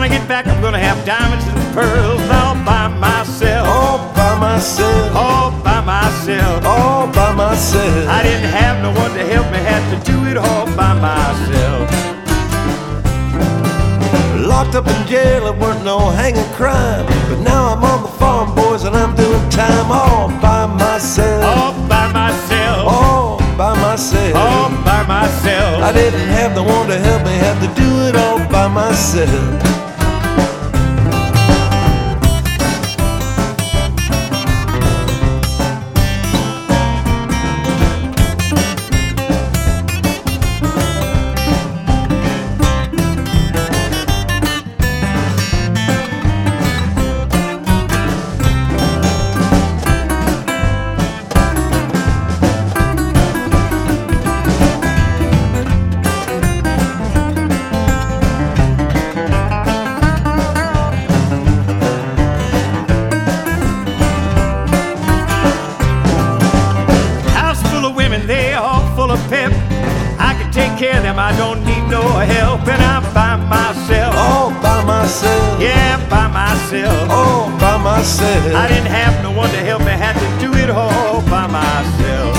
I get back, I'm gonna have diamonds and pearls all by myself. All by myself. All by myself. All by myself. I didn't have no one to help me, had to do it all by myself. Locked up in jail, it weren't no hanging crime. But now I'm on the farm, boys, and I'm doing time all by myself. All by myself. All by myself. All by myself. I didn't have no one to help me, had to do it all by myself. They all full of pep. I can take care of them, I don't need no help. And I'm by myself. All by myself. Yeah, by myself. All by myself. I didn't have no one to help me, had to do it all by myself.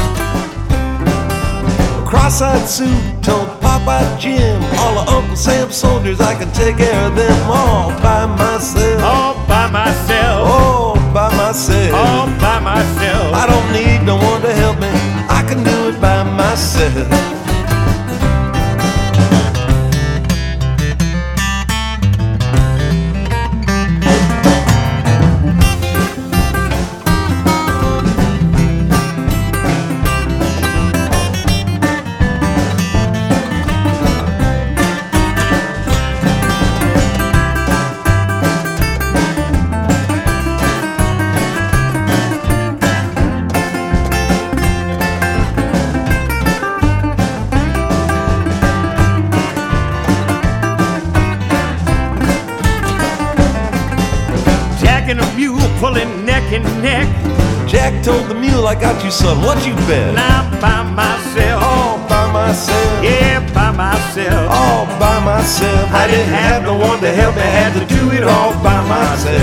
Cross-eyed Sue told Popeye Jim, all of Uncle Sam's soldiers, I can take care of them all by myself. All by myself. All by myself. All by myself. I don't need no one to help me, I can do it by myself. And a mule pulling neck and neck. Jack told the mule, I got you, son, what you bet? And I'm by myself. All by myself. Yeah, by myself. All by myself. I didn't have no one to help me, had to do it all by myself.